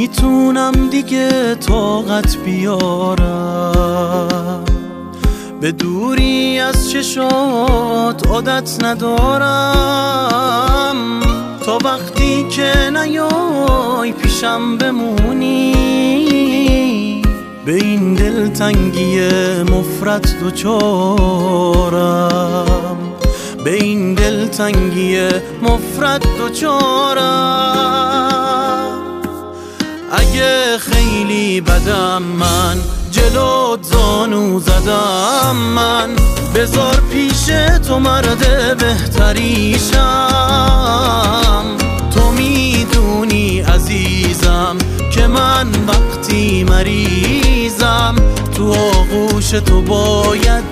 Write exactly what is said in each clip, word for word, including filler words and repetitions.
نمیتونم دیگه طاقت بیارم، به دوری از چشات عادت ندارم. تا وقتی که نیای پیشم بمونی، به این دلتنگی مفرط دوچارم، به این دلتنگی مفرط دوچارم. اگه خیلی بدم من، جلوت زانو زدم من، بذار پیش تو مرد بهتریشم. تو میدونی عزیزم که من وقتی مریضم، تو آغوش تو باید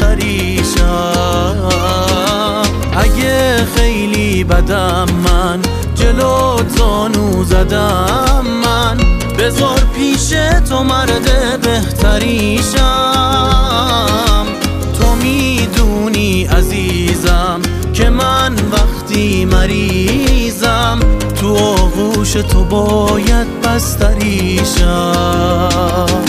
بستریشم. اگه خیلی بدم من، جلوت زانو زدم من، بذار پیش تو مرد بهتریشم. تو میدونی عزیزم که من وقتی مریضم، تو آغوش تو باید بستریشم.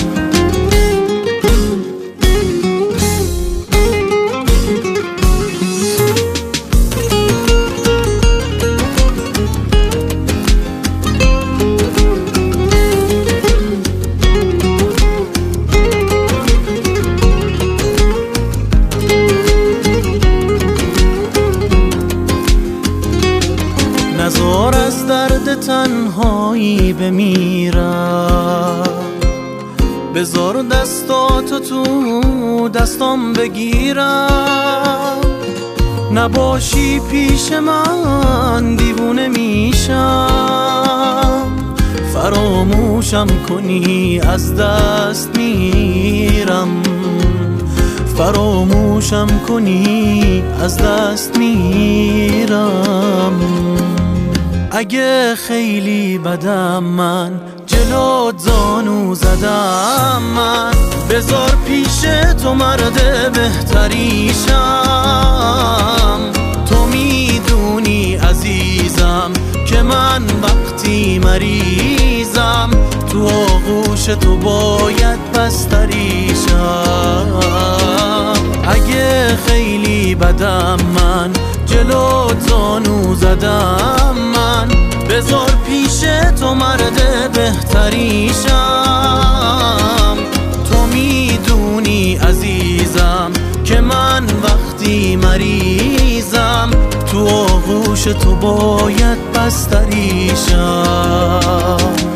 نزار از درد تنهایی بمیرم، بذار دستاتو تو دستام بگیرم. نباشی پیش من دیوونه میشم، فراموشم کنی از دست میرم، فراموشم کنی از دست میرم. اگه خیلی بدم من، جلوت زانو زدم من، بذار پیش تو مرد بهتریشم. تو میدونی عزیزم که من وقتی مریضم، تو آغوش تو باید بستریشم. اگه خیلی بدم من، جلوت زانو زدم من، بذار پیش تو مرد بهتریشم. تو میدونی عزیزم که من وقتی مریضم، تو آغوش تو باید بستریشم.